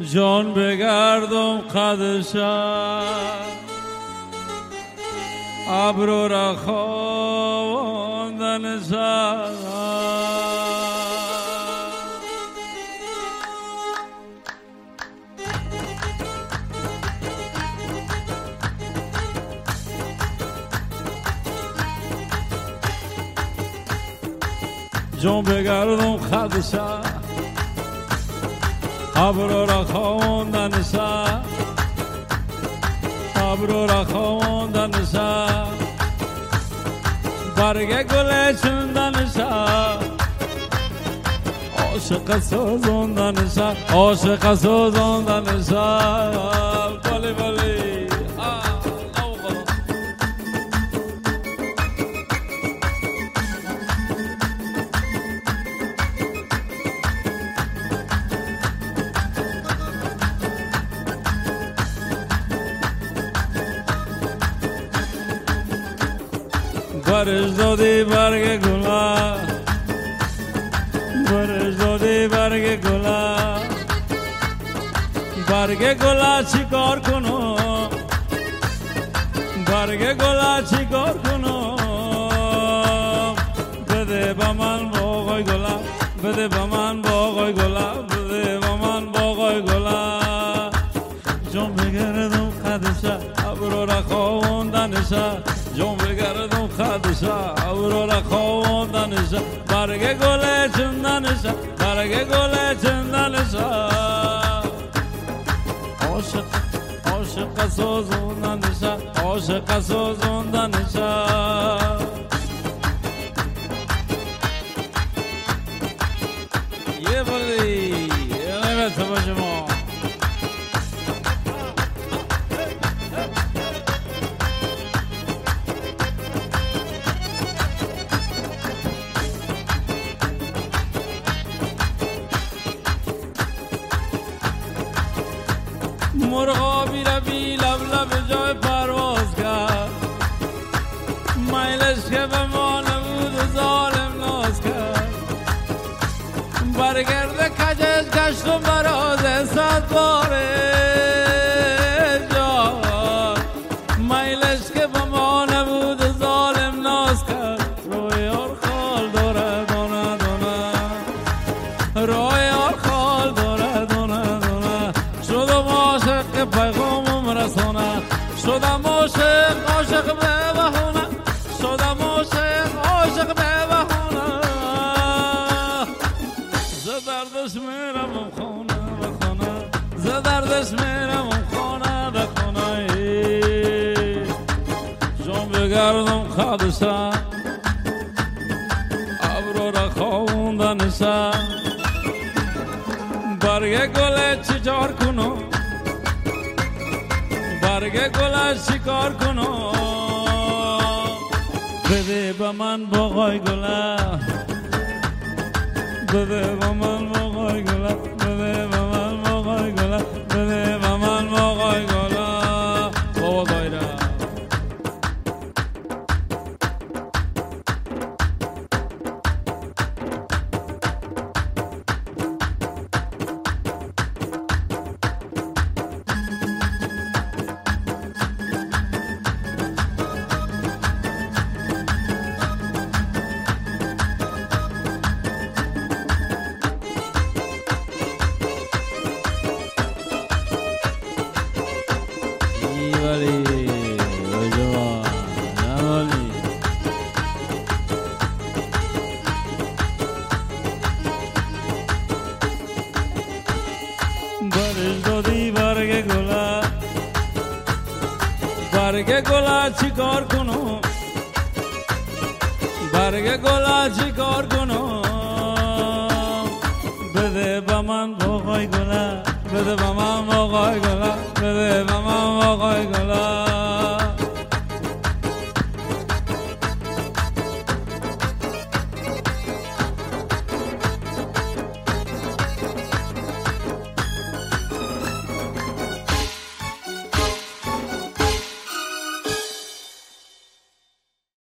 جان بگردم قدشم ابرو را خواندن سر جان بگردم قدشم ابرو را خواندن سر ابرو را خواندن سر برگ گل چندن سر عاشق سوزاندن سر عاشق سوزاندن سر بله بله برش دادی برگ گلا برش دادی برگ گلا برگ گلا چی کار کنو برگ گلا چی کار کنو بده با من باقای گلا بده با من باقای گلا بده با من باقای گلا جان بگردم قدشه ابرو را خواندنشه جان بگردم خدشه ابرو را خواندنشه برگ گل چندنشه برگ گل چندنشه عاشق عاشق سوزوندنشه عاشق سوزوندنشه یه بلی نمیت با شما مرغابی را بی لب لب جای پرواز کرد میلش که به ما نبود و ظالم ناز کرد برگرد کجش گشت و براز صد باره جان میلش که به ما نبود و ظالم ناز کرد رویار خال داره دونه دونه رویار خال داره دونه دونه شدم عاشق پیغامم رسانه شدم عاشق عاشق به بهونه شدم عاشق عاشق به بهونه ز دردش میرم خونه به خونه ز دردش میرم خونه به خونه جان بگردم خدشه ابرو را خواندنشه برگ گل چیکار کنم برگ گل چیکار کنم بده به من باقای گل بده به من باقای گل بده به من باقای گل بده به من باقای گل بابا دایره برش دادی برگ گلا برگ گلا چی کار کنم برگ گلا چی کار کنم بده با من باقای گلا بده با من باقای گلا بده با من باقای گلا